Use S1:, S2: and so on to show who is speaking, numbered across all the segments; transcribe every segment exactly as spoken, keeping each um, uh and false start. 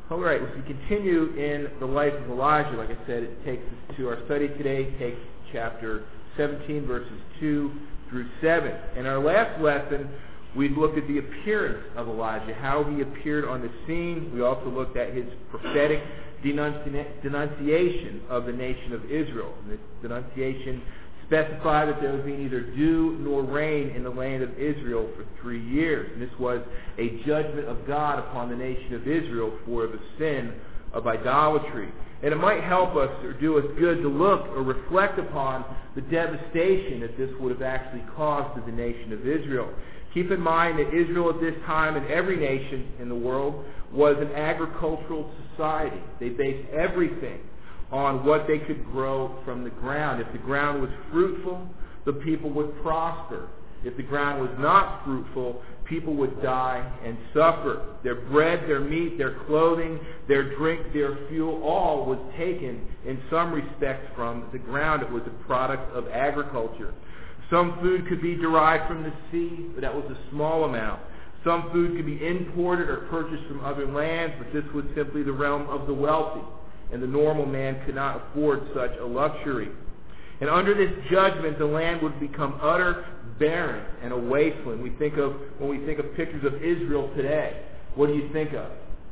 S1: All right, as we continue in the life of Elijah, like I said, it takes us to our study today, it takes chapter seventeen, verses two through seven. In our last lesson, we looked at the appearance of Elijah, how he appeared on the scene. We also looked at his prophetic denunci- denunciation of the nation of Israel. And this denunciation specified that there would be neither dew nor rain in the land of Israel for three years. And this was a judgment of God upon the nation of Israel for the sin of idolatry. And it might help us or do us good to look or reflect upon the devastation that this would have actually caused to the nation of Israel. Keep in mind that Israel at this time, and every nation in the world, was an agricultural society. They based everything on what they could grow from the ground. If the ground was fruitful, the people would prosper. If the ground was not fruitful, people would die and suffer. Their bread, their meat, their clothing, their drink, their fuel, all was taken in some respects from the ground. It was a product of agriculture. Some food could be derived from the sea, but that was a small amount. Some food could be imported or purchased from other lands, but this was simply the realm of the wealthy, and the normal man could not afford such a luxury. And under this judgment, the land would become utter barren and a wasteland. We think of when we think of pictures of Israel today, what do you think of?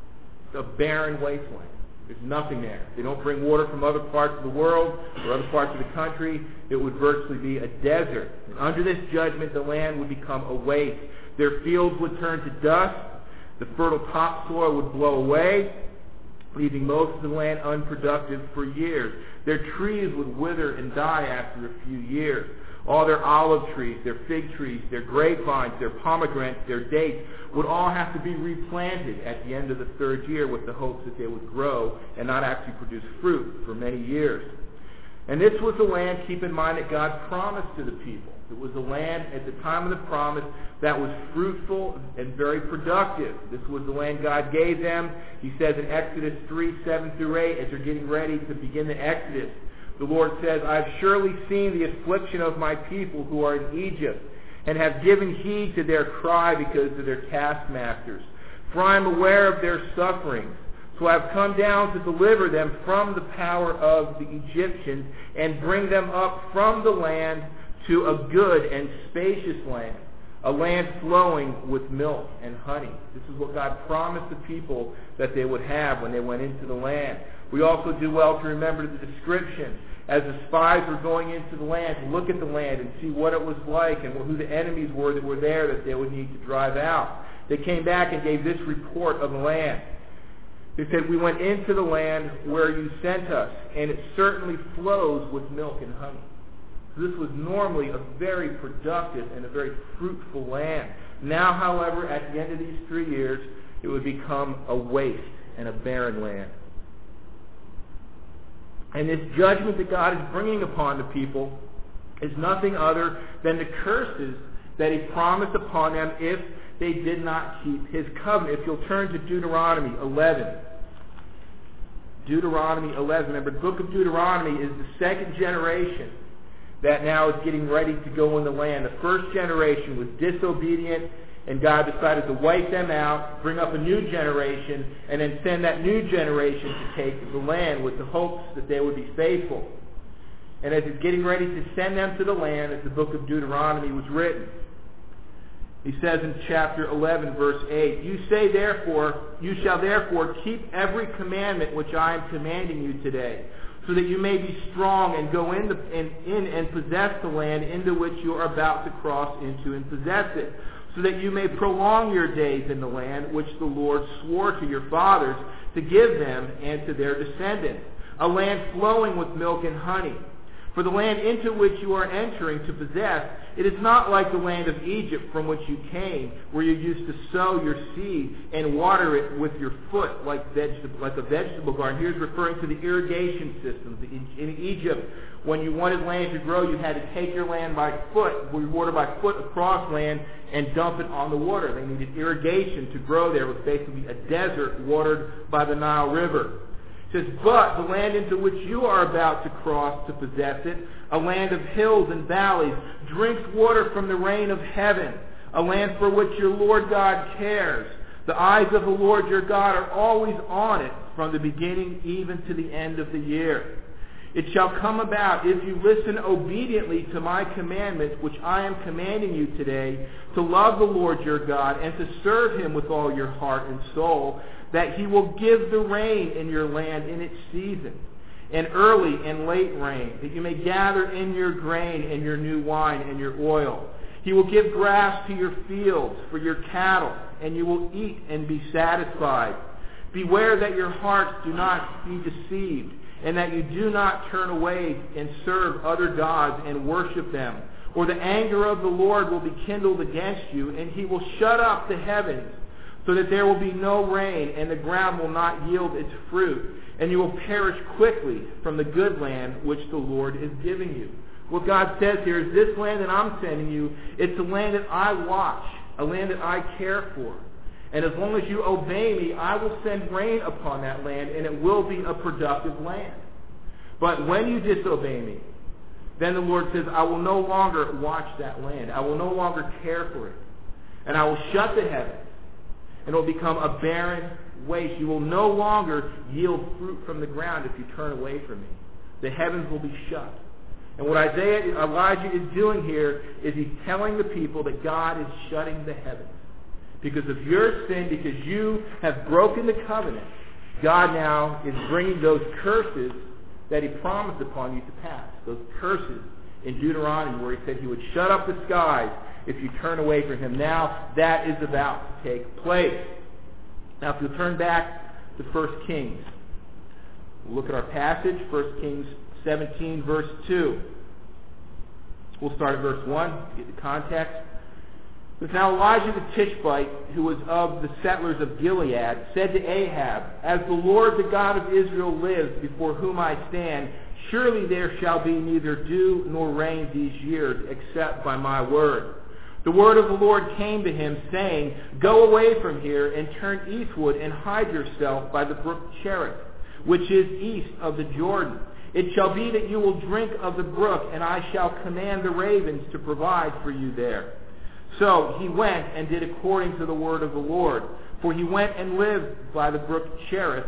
S1: A barren wasteland. There's nothing there. They don't bring water from other parts of the world or other parts of the country. It would virtually be a desert. And under this judgment, the land would become a waste. Their fields would turn to dust. The fertile topsoil would blow away, leaving most of the land unproductive for years. Their trees would wither and die after a few years. All their olive trees, their fig trees, their grapevines, their pomegranates, their dates would all have to be replanted at the end of the third year with the hopes that they would grow and not actually produce fruit for many years. And this was the land, keep in mind, that God promised to the people. It was a land at the time of the promise that was fruitful and very productive. This was the land God gave them. He says in Exodus three, seven through eight, as they're getting ready to begin the Exodus, the Lord says, I have surely seen the affliction of my people who are in Egypt, and have given heed to their cry because of their taskmasters. For I am aware of their sufferings. So I have come down to deliver them from the power of the Egyptians, and bring them up from the land to a good and spacious land, a land flowing with milk and honey. This is what God promised the people that they would have when they went into the land. We also do well to remember the description as the spies were going into the land to look at the land and see what it was like and who the enemies were that were there that they would need to drive out. They came back and gave this report of the land. They said, we went into the land where you sent us, and it certainly flows with milk and honey. So this was normally a very productive and a very fruitful land. Now, however, at the end of these three years, it would become a waste and a barren land. And this judgment that God is bringing upon the people is nothing other than the curses that He promised upon them if they did not keep His covenant. If you'll turn to Deuteronomy eleven. Deuteronomy eleven. Remember, the book of Deuteronomy is the second generation that now is getting ready to go in the land. The first generation was disobedient, and God decided to wipe them out, bring up a new generation, and then send that new generation to take the land with the hopes that they would be faithful. And as He's getting ready to send them to the land, as the book of Deuteronomy was written, He says in chapter eleven, verse eight, You say therefore, you shall therefore keep every commandment which I am commanding you today, so that you may be strong and go in, the, in, in and possess the land into which you are about to cross into and possess it, so that you may prolong your days in the land which the Lord swore to your fathers to give them and to their descendants, a land flowing with milk and honey. For the land into which you are entering to possess, it is not like the land of Egypt from which you came, where you used to sow your seed and water it with your foot like, vegetable, like a vegetable garden. Here's referring to the irrigation systems. In Egypt, when you wanted land to grow, you had to take your land by foot, water by foot across land, and dump it on the water. They needed irrigation to grow there. It was basically a desert watered by the Nile River. It says, but the land into which you are about to cross to possess it, a land of hills and valleys, drinks water from the rain of heaven, a land for which your Lord God cares. The eyes of the Lord your God are always on it, from the beginning even to the end of the year. It shall come about, if you listen obediently to my commandments, which I am commanding you today, to love the Lord your God and to serve him with all your heart and soul, that he will give the rain in your land in its season, and early and late rain, that you may gather in your grain and your new wine and your oil. He will give grass to your fields for your cattle, and you will eat and be satisfied. Beware that your hearts do not be deceived, and that you do not turn away and serve other gods and worship them, or the anger of the Lord will be kindled against you, and he will shut up the heavens, so that there will be no rain, and the ground will not yield its fruit, and you will perish quickly from the good land which the Lord is giving you. What God says here is, this land that I'm sending you, it's a land that I watch, a land that I care for. And as long as you obey me, I will send rain upon that land, and it will be a productive land. But when you disobey me, then the Lord says, I will no longer watch that land. I will no longer care for it. And I will shut the heavens, and it will become a barren waste. You will no longer yield fruit from the ground if you turn away from me. The heavens will be shut. And what Isaiah, Elijah is doing here is he's telling the people that God is shutting the heavens. Because of your sin, because you have broken the covenant, God now is bringing those curses that he promised upon you to pass. Those curses in Deuteronomy where he said he would shut up the skies if you turn away from him. Now that is about to take place. Now if you'll turn back to First Kings, we'll look at our passage, First Kings seventeen, verse two. We'll start at verse one to get the context. But now Elijah the Tishbite, who was of the settlers of Gilead, said to Ahab, As the Lord the God of Israel lives, before whom I stand, surely there shall be neither dew nor rain these years, except by my word. The word of the Lord came to him, saying, Go away from here and turn eastward and hide yourself by the brook Cherith, which is east of the Jordan. It shall be that you will drink of the brook, and I shall command the ravens to provide for you there. So he went and did according to the word of the Lord. For he went and lived by the brook Cherith,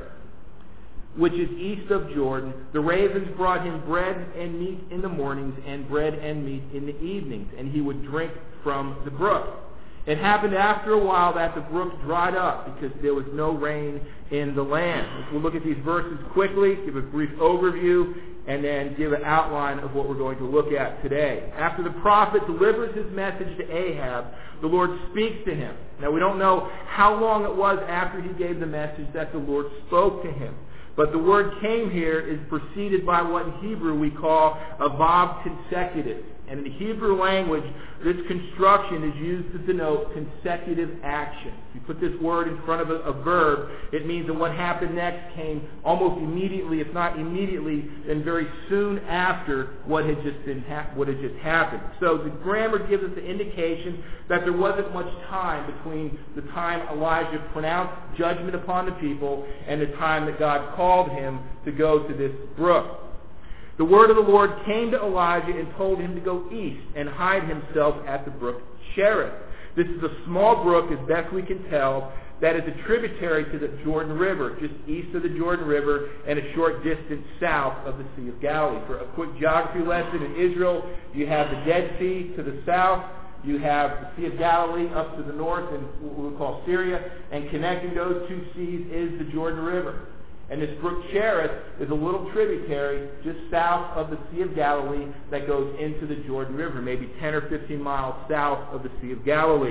S1: which is east of Jordan. The ravens brought him bread and meat in the mornings, and bread and meat in the evenings, and he would drink from the brook. It happened after a while that the brook dried up, because there was no rain in the land. We'll look at these verses quickly, give a brief overview, and then give an outline of what we're going to look at today. After the prophet delivers his message to Ahab, the Lord speaks to him. Now we don't know how long it was after he gave the message that the Lord spoke to him. But the word came here is preceded by what in Hebrew we call a vav consecutive. And in the Hebrew language, this construction is used to denote consecutive action. If you put this word in front of a, a verb, it means that what happened next came almost immediately, if not immediately, then very soon after what had just been ha- what had just happened. So the grammar gives us the indication that there wasn't much time between the time Elijah pronounced judgment upon the people and the time that God called him to go to this brook. The word of the Lord came to Elijah and told him to go east and hide himself at the brook Cherith. This is a small brook, as best we can tell, that is a tributary to the Jordan River, just east of the Jordan River and a short distance south of the Sea of Galilee. For a quick geography lesson, in Israel, you have the Dead Sea to the south, you have the Sea of Galilee up to the north in what we call Syria, and connecting those two seas is the Jordan River. And this brook Cherith is a little tributary just south of the Sea of Galilee that goes into the Jordan River, maybe ten or fifteen miles south of the Sea of Galilee.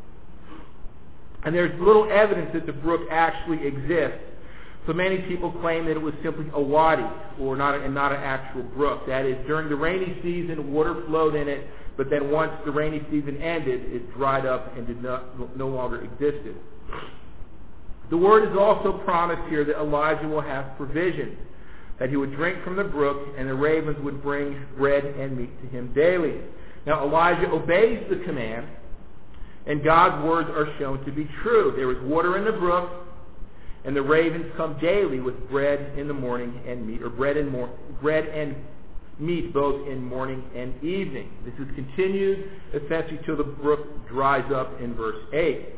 S1: And there's little evidence that the brook actually exists. So many people claim that it was simply a wadi, or not a, and not an actual brook. That is, during the rainy season, water flowed in it, but then once the rainy season ended, it dried up and did not, no longer existed. The word is also promised here that Elijah will have provision, that he would drink from the brook and the ravens would bring bread and meat to him daily. Now Elijah obeys the command, and God's words are shown to be true. There is water in the brook, and the ravens come daily with bread in the morning and meat, or bread and mor- bread and meat both in morning and evening. This is continued essentially till the brook dries up in verse eight.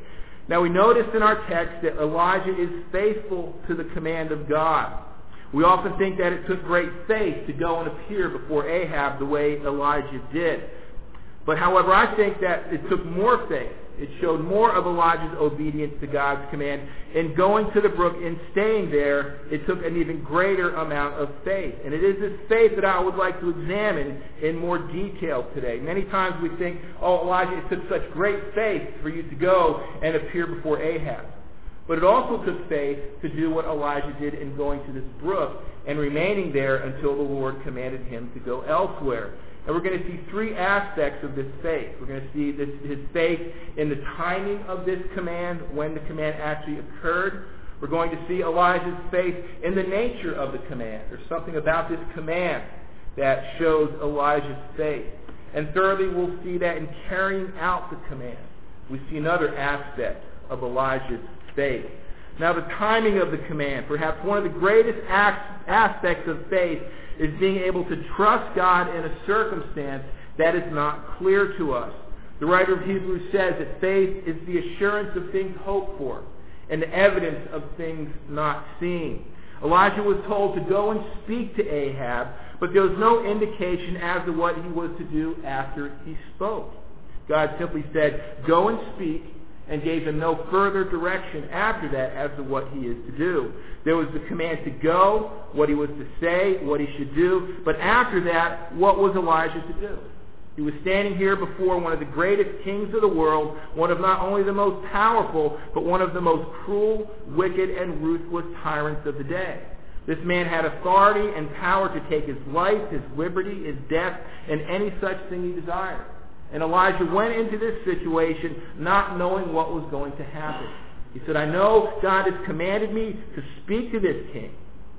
S1: Now we notice in our text that Elijah is faithful to the command of God. We often think that it took great faith to go and appear before Ahab the way Elijah did. But however, I think that it took more faith. It showed more of Elijah's obedience to God's command. In going to the brook and staying there, it took an even greater amount of faith. And it is this faith that I would like to examine in more detail today. Many times we think, oh, Elijah, it took such great faith for you to go and appear before Ahab. But it also took faith to do what Elijah did in going to this brook and remaining there until the Lord commanded him to go elsewhere. And we're going to see three aspects of this faith. We're going to see this, his faith in the timing of this command, when the command actually occurred. We're going to see Elijah's faith in the nature of the command. There's something about this command that shows Elijah's faith. And thirdly, we'll see that in carrying out the command, we see another aspect of Elijah's faith. Now, the timing of the command, perhaps one of the greatest aspects of faith, is being able to trust God in a circumstance that is not clear to us. The writer of Hebrews says that faith is the assurance of things hoped for and the evidence of things not seen. Elijah was told to go and speak to Ahab, but there was no indication as to what he was to do after he spoke. God simply said, go and speak, and gave him no further direction after that as to what he is to do. There was the command to go, what he was to say, what he should do, but after that, what was Elijah to do? He was standing here before one of the greatest kings of the world, one of not only the most powerful, but one of the most cruel, wicked, and ruthless tyrants of the day. This man had authority and power to take his life, his liberty, his death, and any such thing he desired. And Elijah went into this situation not knowing what was going to happen. He said, I know God has commanded me to speak to this king,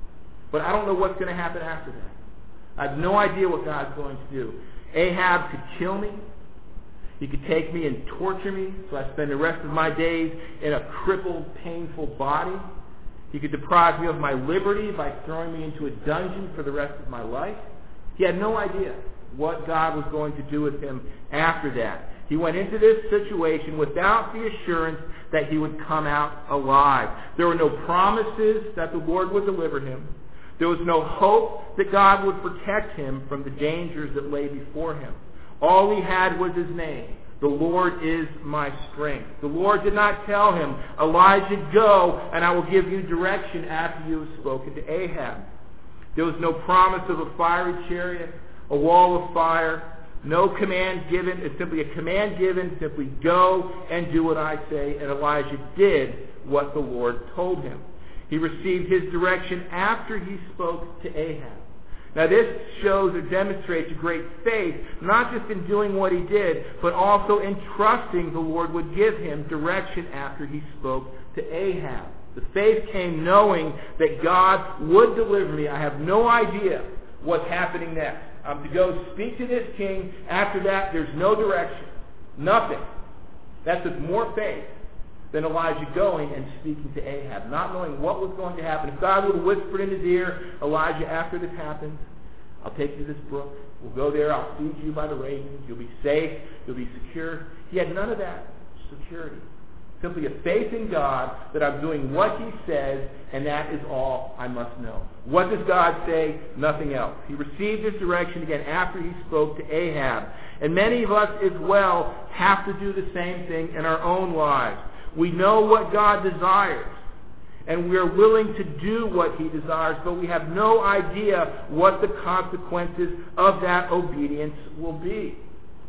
S1: but I don't know what's going to happen after that. I have no idea what God's going to do. Ahab could kill me. He could take me and torture me so I spend the rest of my days in a crippled, painful body. He could deprive me of my liberty by throwing me into a dungeon for the rest of my life. He had no idea what God was going to do with him after that. He went into this situation without the assurance that he would come out alive. There were no promises that the Lord would deliver him. There was no hope that God would protect him from the dangers that lay before him. All he had was his name. The Lord is my strength. The Lord did not tell him, Elijah, go, and I will give you direction after you have spoken to Ahab. There was no promise of a fiery chariot, a wall of fire, no command given. It's simply a command given, simply go and do what I say. And Elijah did what the Lord told him. He received his direction after he spoke to Ahab. Now this shows or demonstrates great faith, not just in doing what he did, but also in trusting the Lord would give him direction after he spoke to Ahab. The faith came knowing that God would deliver me. I have no idea what's happening next. I'm to go speak to this king. After that, there's no direction. Nothing. That's with more faith than Elijah going and speaking to Ahab, not knowing what was going to happen. If God would have whispered in his ear, Elijah, after this happens, I'll take you to this brook. We'll go there. I'll feed you by the ravens. You'll be safe. You'll be secure. He had none of that security. Simply a faith in God that I'm doing what he says, and that is all I must know. What does God say? Nothing else. He received his direction again after he spoke to Ahab. And many of us as well have to do the same thing in our own lives. We know what God desires, and we are willing to do what he desires, but we have no idea what the consequences of that obedience will be.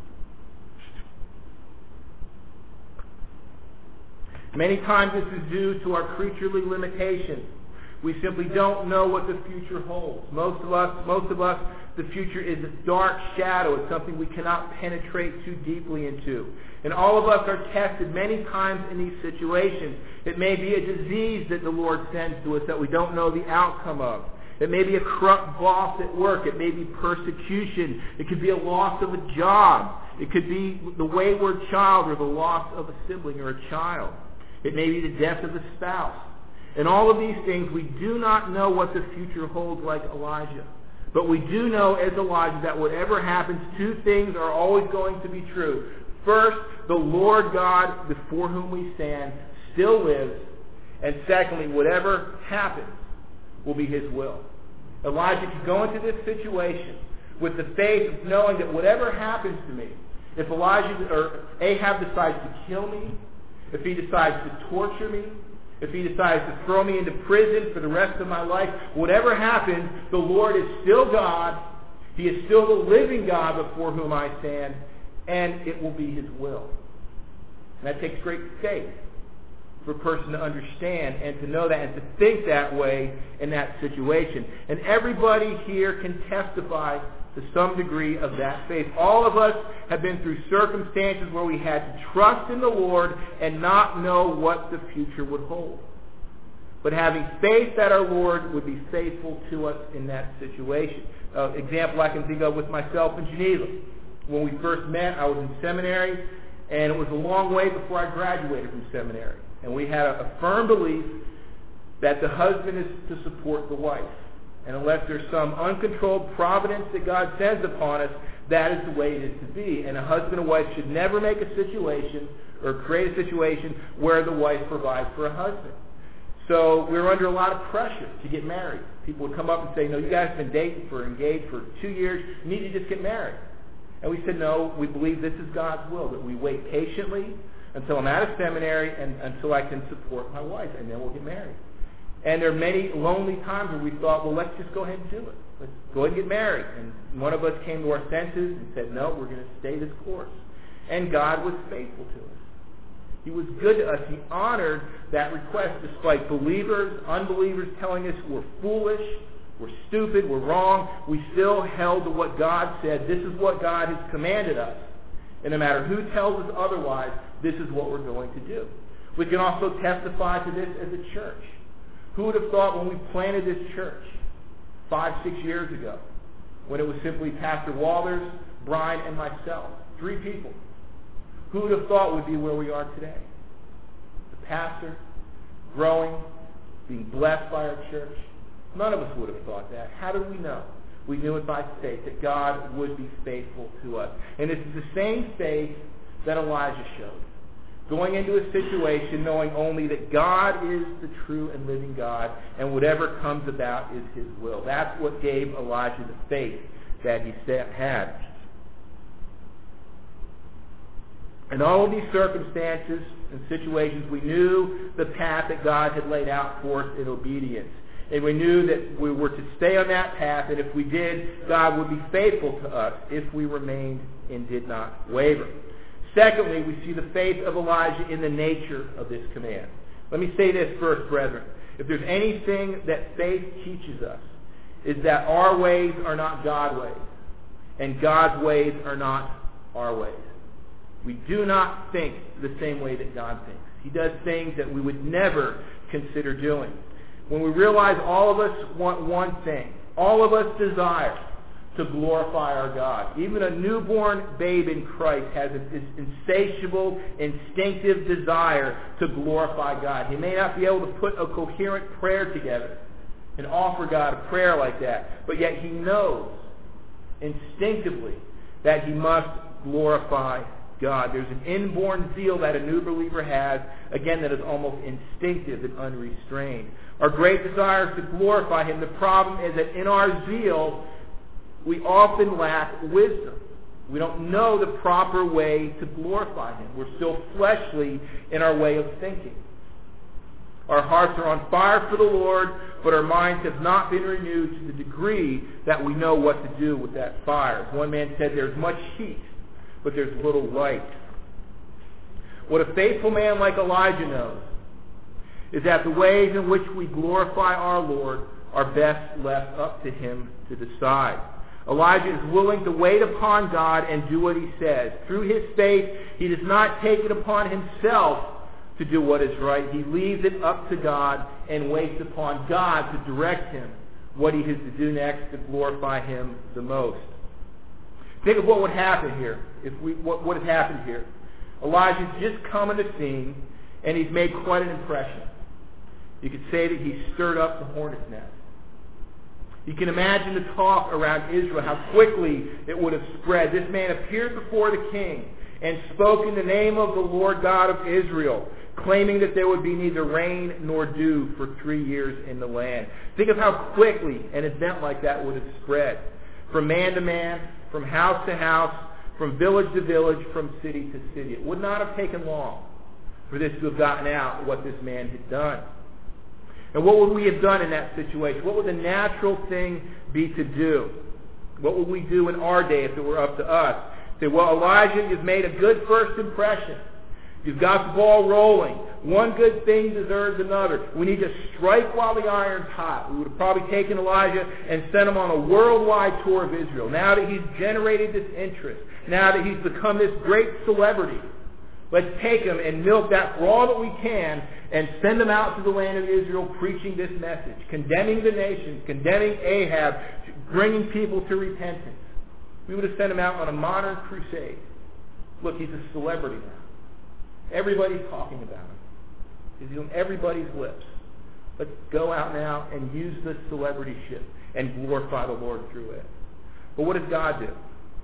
S1: Many times this is due to our creaturely limitations. We simply don't know what the future holds. Most of us, most of us, the future is a dark shadow. It's something we cannot penetrate too deeply into. And all of us are tested many times in these situations. It may be a disease that the Lord sends to us that we don't know the outcome of. It may be a corrupt boss at work. It may be persecution. It could be a loss of a job. It could be the wayward child or the loss of a sibling or a child. It may be the death of a spouse. In all of these things, we do not know what the future holds like Elijah. But we do know as Elijah that whatever happens, two things are always going to be true. First, the Lord God before whom we stand still lives. And secondly, whatever happens will be his will. Elijah could go into this situation with the faith of knowing that whatever happens to me, if Elijah or Ahab decides to kill me, if he decides to torture me, if he decides to throw me into prison for the rest of my life, whatever happens, the Lord is still God. He is still the living God before whom I stand, and it will be his will. And that takes great faith for a person to understand and to know that and to think that way in that situation. And everybody here can testify to some degree of that faith. All of us have been through circumstances where we had to trust in the Lord and not know what the future would hold. But having faith that our Lord would be faithful to us in that situation. Uh, example I can think of with myself in Geneva. When we first met, I was in seminary, and it was a long way before I graduated from seminary. And we had a, a firm belief that the husband is to support the wife. And unless there's some uncontrolled providence that God sends upon us, that is the way it is to be. And a husband and wife should never make a situation or create a situation where the wife provides for a husband. So we were under a lot of pressure to get married. People would come up and say, no, you guys have been dating for engaged for two years. You need to just get married. And we said, no, we believe this is God's will, that we wait patiently until I'm out of seminary and until I can support my wife, and then we'll get married. And there are many lonely times where we thought, well, let's just go ahead and do it. Let's go ahead and get married. And one of us came to our senses and said, no, we're going to stay this course. And God was faithful to us. He was good to us. He honored that request despite believers, unbelievers telling us we're foolish, we're stupid, we're wrong. We still held to what God said. This is what God has commanded us. And no matter who tells us otherwise, this is what we're going to do. We can also testify to this as a church. Who would have thought when we planted this church five, six years ago, when it was simply Pastor Walters, Brian, and myself, three people, who would have thought we'd be where we are today? The pastor, growing, being blessed by our church. None of us would have thought that. How did we know? We knew it by faith, that God would be faithful to us. And this is the same faith that Elijah showed. Going into a situation knowing only that God is the true and living God, and whatever comes about is his will. That's what gave Elijah the faith that he had. In all of these circumstances and situations, we knew the path that God had laid out for us in obedience. And we knew that we were to stay on that path, and if we did, God would be faithful to us if we remained and did not waver. Secondly, we see the faith of Elijah in the nature of this command. Let me say this first, brethren. If there's anything that faith teaches us, is that our ways are not God's ways, and God's ways are not our ways. We do not think the same way that God thinks. He does things that we would never consider doing. When we realize all of us want one thing, all of us desire to glorify our God. Even a newborn babe in Christ has this insatiable, instinctive desire to glorify God. He may not be able to put a coherent prayer together and offer God a prayer like that, but yet he knows instinctively that he must glorify God. There's an inborn zeal that a new believer has, again, that is almost instinctive and unrestrained. Our great desire is to glorify him. The problem is that in our zeal, we often lack wisdom. We don't know the proper way to glorify him. We're still fleshly in our way of thinking. Our hearts are on fire for the Lord, but our minds have not been renewed to the degree that we know what to do with that fire. One man said, there's much heat, but there's little light. What a faithful man like Elijah knows is that the ways in which we glorify our Lord are best left up to him to decide. Elijah is willing to wait upon God and do what he says. Through his faith, he does not take it upon himself to do what is right. He leaves it up to God and waits upon God to direct him what he is to do next to glorify him the most. Think of what would happen here. If we, what, what has happened here. Elijah's just come on the scene, and he's made quite an impression. You could say that he stirred up the hornet's nest. You can imagine the talk around Israel, how quickly it would have spread. This man appeared before the king, and spoke in the name of the Lord God of Israel, claiming that there would be neither rain nor dew for three years in the land. Think of how quickly an event like that would have spread. From man to man, from house to house, from village to village, from city to city. It would not have taken long for this to have gotten out what this man had done. And what would we have done in that situation? What would the natural thing be to do? What would we do in our day if it were up to us? Say, well, Elijah, you've made a good first impression. You've got the ball rolling. One good thing deserves another. We need to strike while the iron's hot. We would have probably taken Elijah and sent him on a worldwide tour of Israel. Now that he's generated this interest, now that he's become this great celebrity, let's take him and milk that for all that we can and send him out to the land of Israel preaching this message, condemning the nations, condemning Ahab, bringing people to repentance. We would have sent him out on a modern crusade. Look, he's a celebrity now. Everybody's talking about him. He's on everybody's lips. Let's go out now and use this celebrityship and glorify the Lord through it. But what does God do?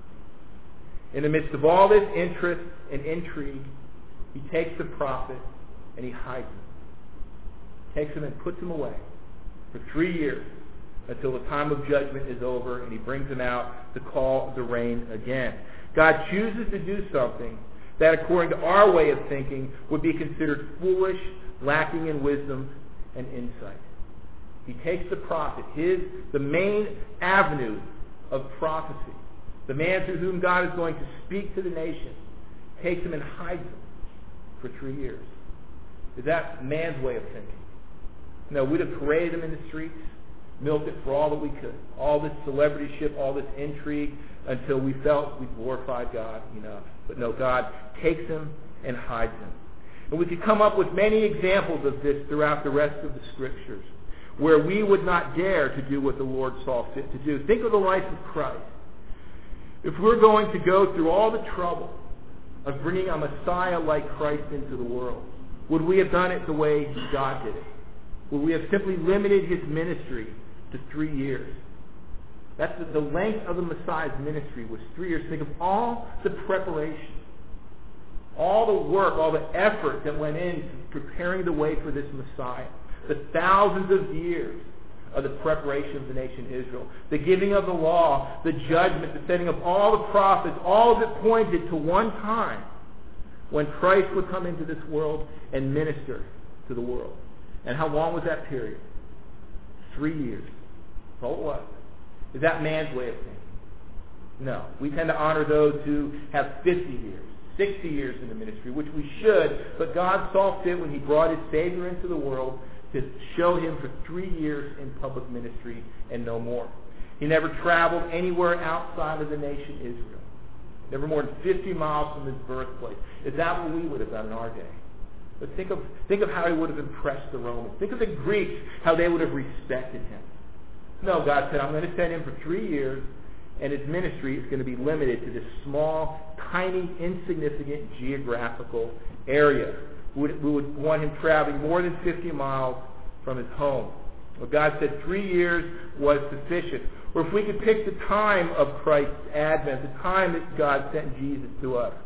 S1: In the midst of all this interest and intrigue, he takes the prophet and he hides him. Takes him and puts him away for three years until the time of judgment is over, and he brings him out to call the rain again. God chooses to do something that, according to our way of thinking, would be considered foolish, lacking in wisdom and insight. He takes the prophet, his the main avenue of prophecy, the man through whom God is going to speak to the nation, takes him and hides him for three years. Is that man's way of thinking? No, we'd have paraded him in the streets, milked it for all that we could, all this celebrityship, all this intrigue, until we felt we glorified God enough. But no, God takes him and hides him. And we could come up with many examples of this throughout the rest of the Scriptures, where we would not dare to do what the Lord saw fit to do. Think of the life of Christ. If we're going to go through all the trouble of bringing a Messiah like Christ into the world, would we have done it the way God did it? Would we have simply limited his ministry to three years? That's the, the length of the Messiah's ministry was three years. Think of all the preparation, all the work, all the effort that went into preparing the way for this Messiah. The thousands of years of the preparation of the nation Israel. The giving of the law, the judgment, the setting of all the prophets, all of it pointed to one time when Christ would come into this world and minister to the world. And how long was that period? Three years. That's all it was. Is that man's way of thinking? No. We tend to honor those who have fifty years, sixty years in the ministry, which we should, but God saw fit when he brought his Savior into the world to show him for three years in public ministry and no more. He never traveled anywhere outside of the nation Israel. Never more than fifty miles from his birthplace. Is that what we would have done in our day? But think of, think of how he would have impressed the Romans. Think of the Greeks, how they would have respected him. No, God said, I'm going to send him for three years, and his ministry is going to be limited to this small, tiny, insignificant geographical area. We would, we would want him traveling more than fifty miles from his home. Well, God said three years was sufficient. Or if we could pick the time of Christ's advent, the time that God sent Jesus to us,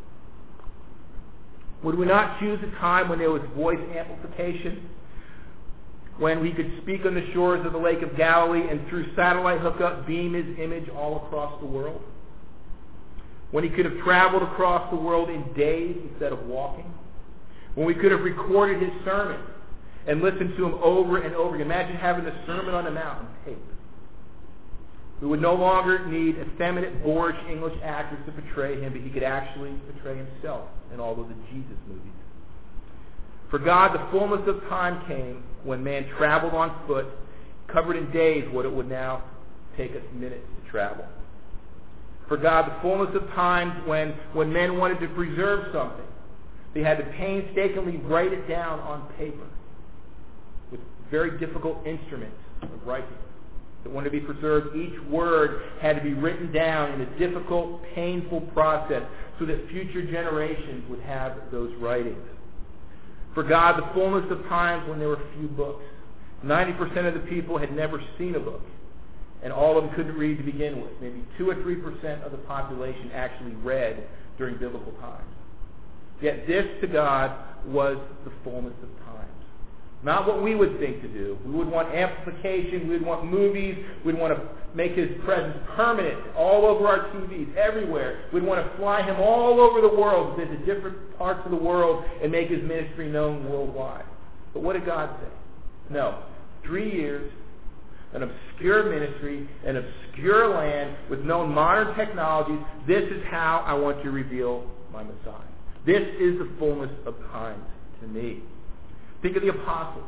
S1: would we not choose a time when there was voice amplification? When we could speak on the shores of the Lake of Galilee and through satellite hookup beam his image all across the world? When he could have traveled across the world in days instead of walking? When we could have recorded his sermon and listened to him over and over again? Imagine having the Sermon on the Mount on tape. We would no longer need effeminate, boorish English actors to portray him, but he could actually portray himself in all of the Jesus movies. For God, the fullness of time came when man traveled on foot, covered in days what it would now take us minutes to travel. For God, the fullness of times when, when men wanted to preserve something, they had to painstakingly write it down on paper with very difficult instruments of writing that wanted to be preserved. Each word had to be written down in a difficult, painful process so that future generations would have those writings. For God, the fullness of times when there were few books. ninety percent of the people had never seen a book, and all of them couldn't read to begin with. Maybe two or three percent of the population actually read during biblical times. Yet this to God was the fullness of times. Not what we would think to do. We would want amplification. We would want movies. We'd want to make his presence permanent all over our T Vs, everywhere. We'd want to fly him all over the world, into different parts of the world, and make his ministry known worldwide. But what did God say? No. Three years, an obscure ministry, an obscure land with no modern technologies. This is how I want to reveal my Messiah. This is the fullness of times to me. Think of the apostles.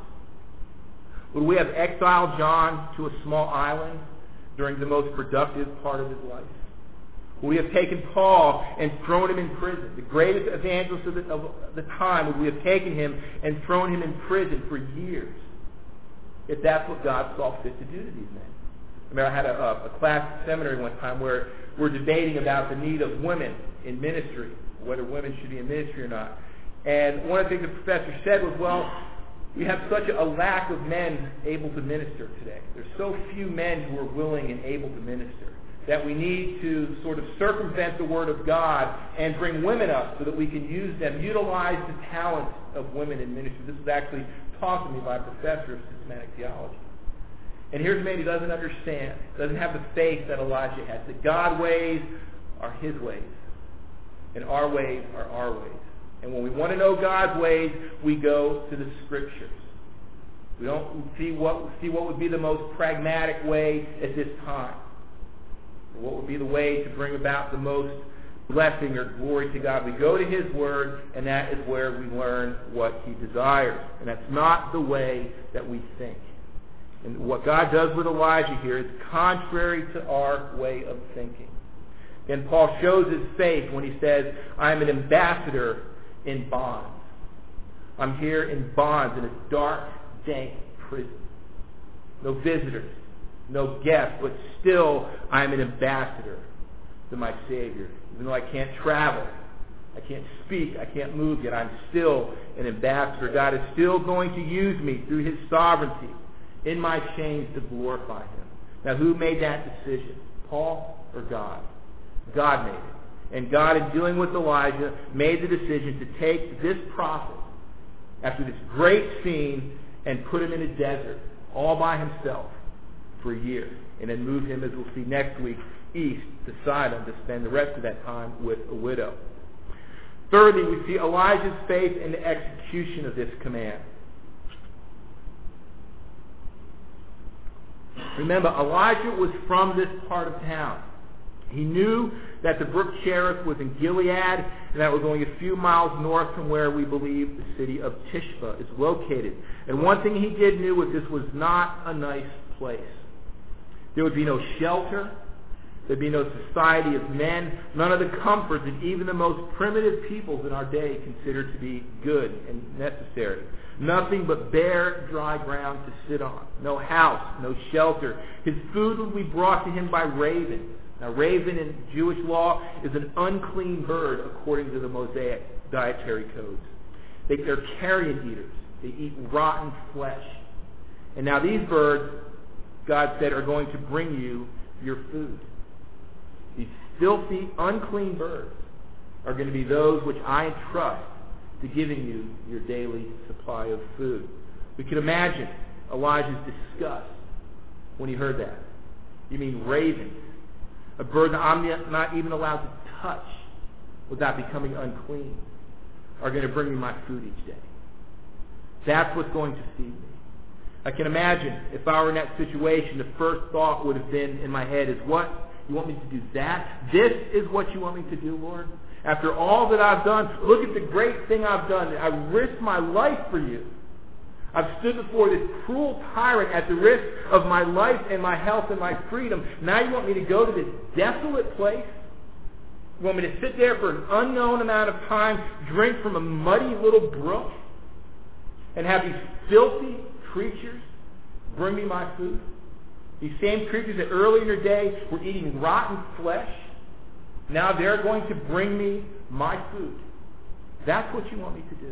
S1: Would we have exiled John to a small island during the most productive part of his life? Would we have taken Paul and thrown him in prison? The greatest evangelist of the, of the time, would we have taken him and thrown him in prison for years? If that's what God saw fit to do to these men. I remember I had a, a class at seminary one time where we're debating about the need of women in ministry, whether women should be in ministry or not. And one of the things the professor said was, well, we have such a lack of men able to minister today. There's so few men who are willing and able to minister that we need to sort of circumvent the Word of God and bring women up so that we can use them, utilize the talents of women in ministry. This was actually taught to me by a professor of systematic theology. And here's a man who doesn't understand, doesn't have the faith that Elijah has, that God's ways are his ways, and our ways are our ways. And when we want to know God's ways, we go to the Scriptures. We don't see what, see what would be the most pragmatic way at this time, or what would be the way to bring about the most blessing or glory to God. We go to His Word, and that is where we learn what He desires. And that's not the way that we think. And what God does with Elijah here is contrary to our way of thinking. And Paul shows his faith when he says, I am an ambassador in bonds. I'm here in bonds in a dark, dank prison. No visitors, no guests, but still I'm an ambassador to my Savior. Even though I can't travel, I can't speak, I can't move, yet I'm still an ambassador. God is still going to use me through His sovereignty in my chains to glorify Him. Now, who made that decision? Paul or God? God made it. And God, in dealing with Elijah, made the decision to take this prophet after this great scene and put him in a desert all by himself for a year, and then move him, as we'll see next week, east to Sidon to spend the rest of that time with a widow. Thirdly, we see Elijah's faith in the execution of this command. Remember, Elijah was from this part of town. He knew that the brook Cherith was in Gilead, and that was only a few miles north from where we believe the city of Tishba is located. And one thing he did know was this was not a nice place. There would be no shelter. There'd be no society of men, none of the comforts that even the most primitive peoples in our day considered to be good and necessary. Nothing but bare, dry ground to sit on. No house, no shelter. His food would be brought to him by ravens. Now, raven in Jewish law is an unclean bird according to the Mosaic dietary codes. They, they're carrion eaters. They eat rotten flesh. And now these birds, God said, are going to bring you your food. These filthy, unclean birds are going to be those which I entrust to giving you your daily supply of food. We can imagine Elijah's disgust when he heard that. You mean ravens? A bird that I'm not even allowed to touch without becoming unclean are going to bring me my food each day. That's what's going to feed me. I can imagine if I were in that situation, the first thought would have been in my head is, what? You want me to do that? This is what you want me to do, Lord? After all that I've done, look at the great thing I've done. I've risked my life for you. I've stood before this cruel tyrant at the risk of my life and my health and my freedom. Now you want me to go to this desolate place? You want me to sit there for an unknown amount of time, drink from a muddy little brook, and have these filthy creatures bring me my food? These same creatures that earlier in the day were eating rotten flesh, now they're going to bring me my food. That's what you want me to do.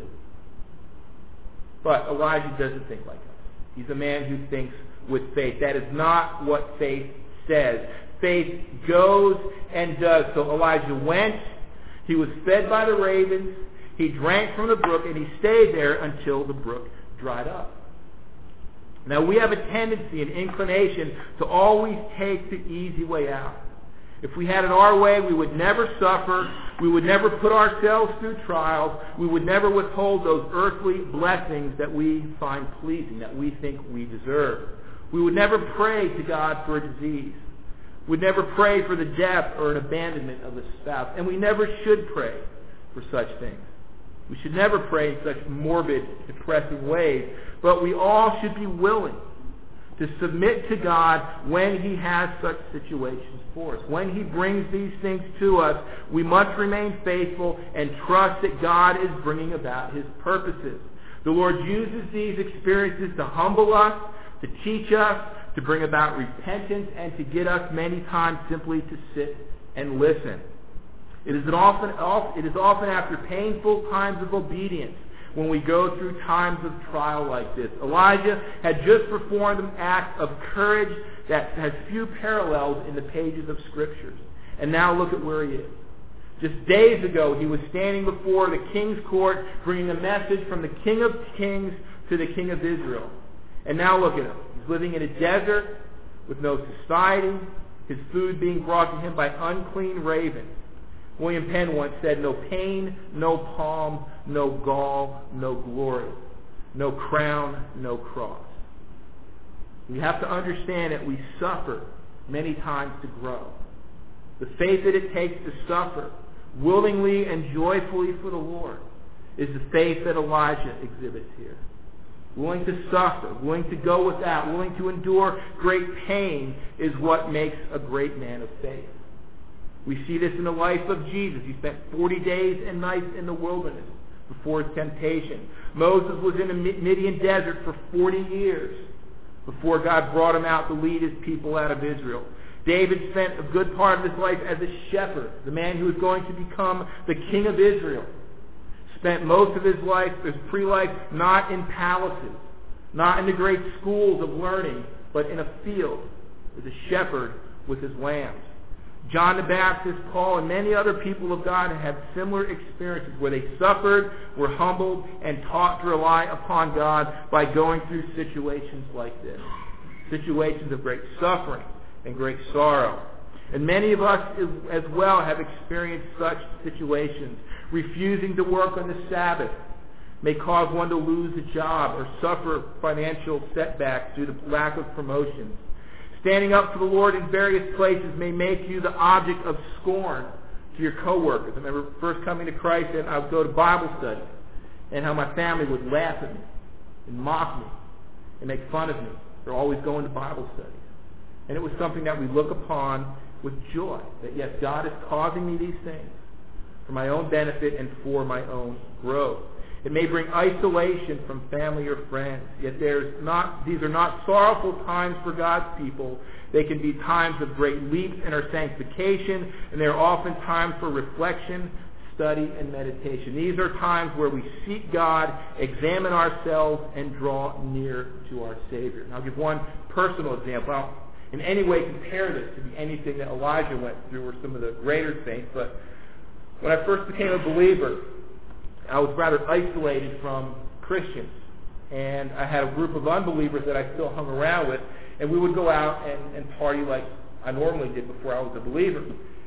S1: But Elijah doesn't think like us. He's a man who thinks with faith. That is not what faith says. Faith goes and does. So Elijah went. He was fed by the ravens, he drank from the brook, and he stayed there until the brook dried up. Now, we have a tendency, an inclination, to always take the easy way out. If we had it our way, we would never suffer, we would never put ourselves through trials, we would never withhold those earthly blessings that we find pleasing, that we think we deserve. We would never pray to God for a disease. We'd never pray for the death or an abandonment of a spouse. And we never should pray for such things. We should never pray in such morbid, depressing ways. But we all should be willing to submit to God when He has such situations for us. When He brings these things to us, we must remain faithful and trust that God is bringing about His purposes. The Lord uses these experiences to humble us, to teach us, to bring about repentance, and to get us many times simply to sit and listen. It is often, it is often after painful times of obedience when we go through times of trial like this. Elijah had just performed an act of courage that has few parallels in the pages of Scriptures. And now look at where he is. Just days ago, he was standing before the king's court, bringing a message from the King of Kings to the King of Israel. And now look at him. He's living in a desert with no society, his food being brought to him by unclean ravens. William Penn once said, no pain, no palm, no gall, no glory, no crown, no cross. We have to understand that we suffer many times to grow. The faith that it takes to suffer willingly and joyfully for the Lord is the faith that Elijah exhibits here. Willing to suffer, willing to go without, willing to endure great pain is what makes a great man of faith. We see this in the life of Jesus. He spent forty days and nights in the wilderness before his temptation. Moses was in the Midian desert for forty years before God brought him out to lead his people out of Israel. David spent a good part of his life as a shepherd, the man who was going to become the king of Israel. Spent most of his life, his pre-life, not in palaces, not in the great schools of learning, but in a field as a shepherd with his lambs. John the Baptist, Paul, and many other people of God have had similar experiences where they suffered, were humbled, and taught to rely upon God by going through situations like this. Situations of great suffering and great sorrow. And many of us as well have experienced such situations. Refusing to work on the Sabbath may cause one to lose a job or suffer financial setbacks due to lack of promotions. Standing up for the Lord in various places may make you the object of scorn to your coworkers. I remember first coming to Christ and I would go to Bible study and how my family would laugh at me and mock me and make fun of me. They're always going to Bible studies. And it was something that we look upon with joy, that yes, God is causing me these things for my own benefit and for my own growth. It may bring isolation from family or friends, yet there's not, these are not sorrowful times for God's people. They can be times of great leaps in our sanctification, and they're often times for reflection, study, and meditation. These are times where we seek God, examine ourselves, and draw near to our Savior. And I'll give one personal example. I don't in any way compare this to be anything that Elijah went through or some of the greater saints, but when I first became a believer, I was rather isolated from Christians. And I had a group of unbelievers that I still hung around with, and we would go out and, and party like I normally did before I was a believer.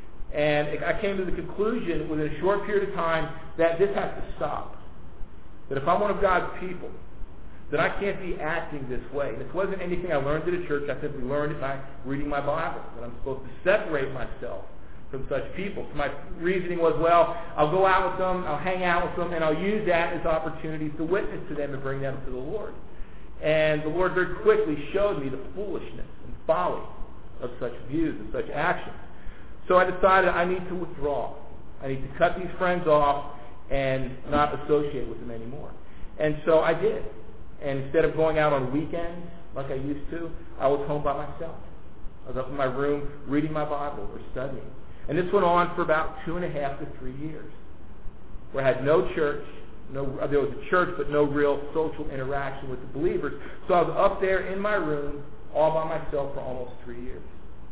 S1: And I came to the conclusion within a short period of time that this has to stop. That if I'm one of God's people, that I can't be acting this way. This wasn't anything I learned at a church. I simply learned it by reading my Bible. That I'm supposed to separate myself from such people. So my reasoning was, well, I'll go out with them, I'll hang out with them, and I'll use that as opportunities to witness to them and bring them to the Lord. And the Lord very quickly showed me the foolishness and folly of such views and such actions. So I decided I need to withdraw. I need to cut these friends off and not associate with them anymore. And so I did. And instead of going out on weekends like I used to, I was home by myself. I was up in my room reading my Bible or studying. And this went on for about two and a half to three years, where I had no church. No, there was a church, but no real social interaction with the believers. So I was up there in my room all by myself for almost three years.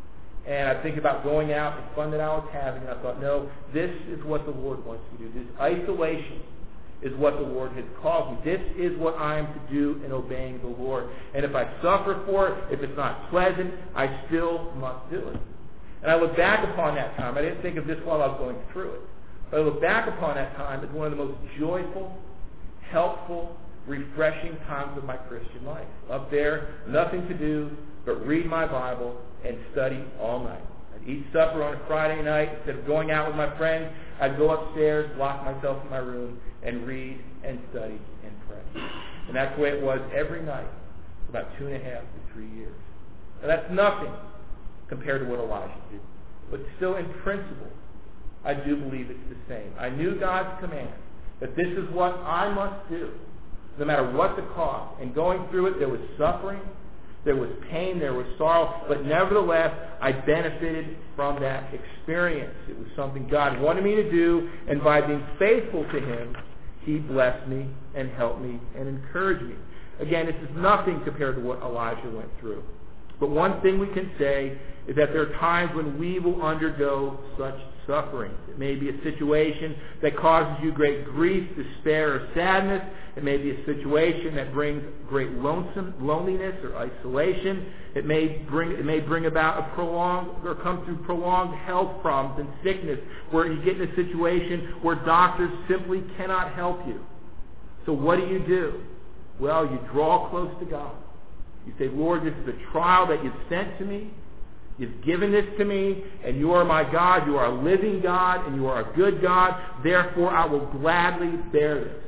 S1: And I think about going out and fun that I was having, and I thought, no, this is what the Lord wants me to do. This isolation is what the Lord has called me. This is what I am to do in obeying the Lord. And if I suffer for it, if it's not pleasant, I still must do it. And I look back upon that time. I didn't think of this while I was going through it. But I look back upon that time as one of the most joyful, helpful, refreshing times of my Christian life. Up there, nothing to do but read my Bible and study all night. I'd eat supper on a Friday night. Instead of going out with my friends, I'd go upstairs, lock myself in my room, and read and study and pray. And that's the way it was every night for about two and a half to three years. Now that's nothing compared to what Elijah did. But still, in principle, I do believe it's the same. I knew God's command that this is what I must do, no matter what the cost. And going through it, there was suffering, there was pain, there was sorrow, but nevertheless, I benefited from that experience. It was something God wanted me to do, and by being faithful to Him, He blessed me and helped me and encouraged me. Again, this is nothing compared to what Elijah went through. But one thing we can say is that there are times when we will undergo such suffering. It may be a situation that causes you great grief, despair, or sadness. It may be a situation that brings great lonesome, loneliness or isolation. It may bring it may bring about a prolonged or come through prolonged health problems and sickness, where you get in a situation where doctors simply cannot help you. So what do you do? Well, you draw close to God. You say, Lord, this is a trial that you've sent to me. You've given this to me, and you are my God. You are a living God, and you are a good God. Therefore, I will gladly bear this.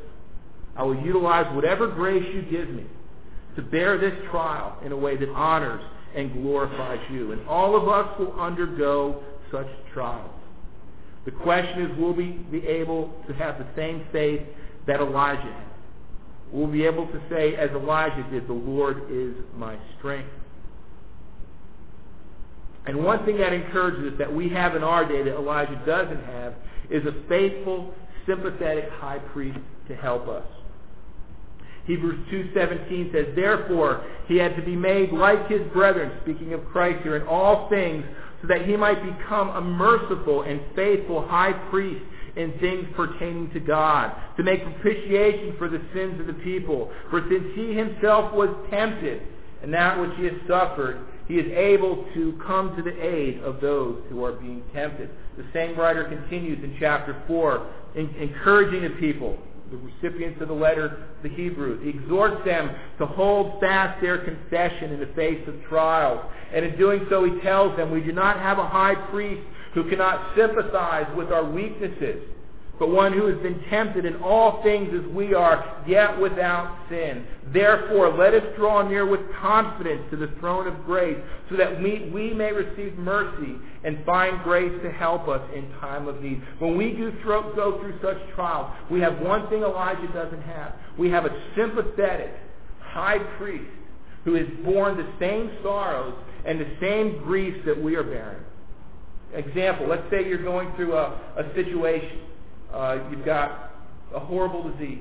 S1: I will utilize whatever grace you give me to bear this trial in a way that honors and glorifies you. And all of us will undergo such trials. The question is, will we be able to have the same faith that Elijah had? We'll be able to say, as Elijah did, the Lord is my strength. And one thing that encourages us that we have in our day that Elijah doesn't have is a faithful, sympathetic high priest to help us. Hebrews two seventeen says, therefore, he had to be made like his brethren, speaking of Christ here, in all things, so that he might become a merciful and faithful high priest in things pertaining to God, to make propitiation for the sins of the people. For since he himself was tempted, and that which he has suffered, he is able to come to the aid of those who are being tempted. The same writer continues in chapter four, in, encouraging the people, the recipients of the letter to the Hebrews. He exhorts them to hold fast their confession in the face of trials. And in doing so, he tells them, we do not have a high priest who cannot sympathize with our weaknesses, but one who has been tempted in all things as we are, yet without sin. Therefore, let us draw near with confidence to the throne of grace, so that we, we may receive mercy and find grace to help us in time of need. When we do throw, go through such trials, we have one thing Elijah doesn't have. We have a sympathetic high priest who has borne the same sorrows and the same griefs that we are bearing. Example, let's say you're going through a, a situation. Uh, you've got a horrible disease.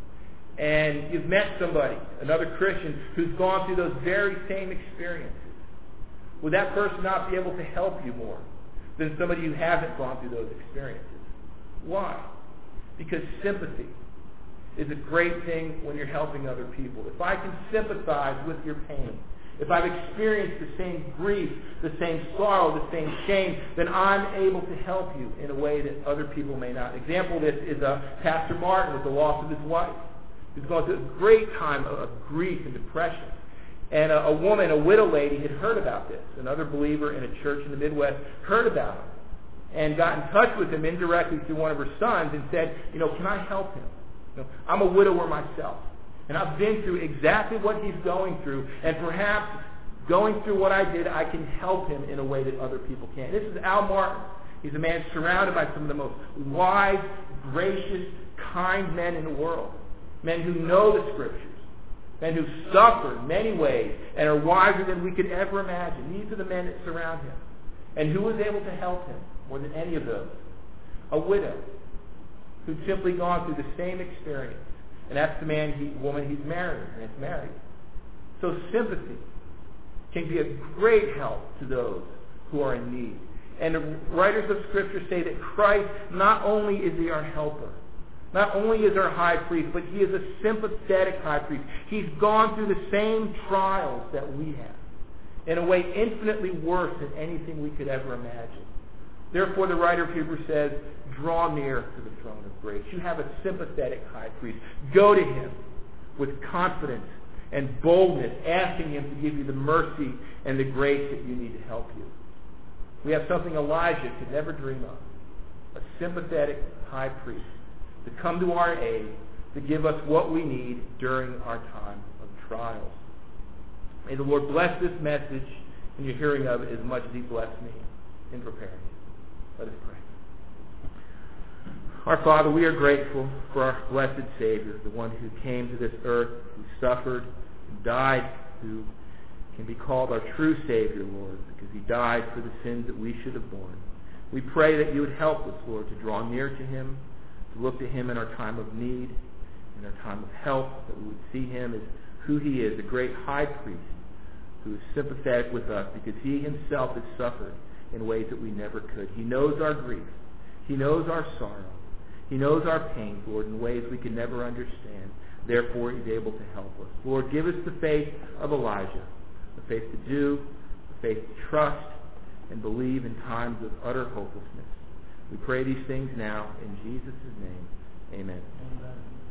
S1: And you've met somebody, another Christian, who's gone through those very same experiences. Would that person not be able to help you more than somebody who hasn't gone through those experiences? Why? Because sympathy is a great thing when you're helping other people. If I can sympathize with your pain, if I've experienced the same grief, the same sorrow, the same shame, then I'm able to help you in a way that other people may not. Example of this is uh, Pastor Martin with the loss of his wife. He's gone through a great time of grief and depression. And a, a woman, a widow lady, had heard about this. Another believer in a church in the Midwest heard about it and got in touch with him indirectly through one of her sons and said, you know, can I help him? You know, I'm a widower myself. And I've been through exactly what he's going through, and perhaps going through what I did, I can help him in a way that other people can't. This is Al Martin. He's a man surrounded by some of the most wise, gracious, kind men in the world. Men who know the Scriptures. Men who suffer in many ways and are wiser than we could ever imagine. These are the men that surround him. And who was able to help him more than any of those? A widow who'd simply gone through the same experience. And that's the man, he, woman he's married, and it's married. So sympathy can be a great help to those who are in need. And the writers of Scripture say that Christ, not only is he our helper, not only is our high priest, but he is a sympathetic high priest. He's gone through the same trials that we have, in a way infinitely worse than anything we could ever imagine. Therefore, the writer of Hebrews says, draw near to the throne of grace. You have a sympathetic high priest. Go to him with confidence and boldness, asking him to give you the mercy and the grace that you need to help you. We have something Elijah could never dream of, a sympathetic high priest to come to our aid, to give us what we need during our time of trials. May the Lord bless this message and your hearing of it as much as he blessed me in preparing it. Let us pray. Our Father, we are grateful for our blessed Savior, the one who came to this earth, who suffered, who died, who can be called our true Savior, Lord, because he died for the sins that we should have borne. We pray that you would help us, Lord, to draw near to him, to look to him in our time of need, in our time of help, that we would see him as who he is, a great high priest who is sympathetic with us because he himself has suffered in ways that we never could. He knows our grief. He knows our sorrow. He knows our pain, Lord, in ways we can never understand. Therefore, he's able to help us. Lord, give us the faith of Elijah, the faith to do, the faith to trust, and believe in times of utter hopelessness. We pray these things now in Jesus' name. Amen.
S2: Amen.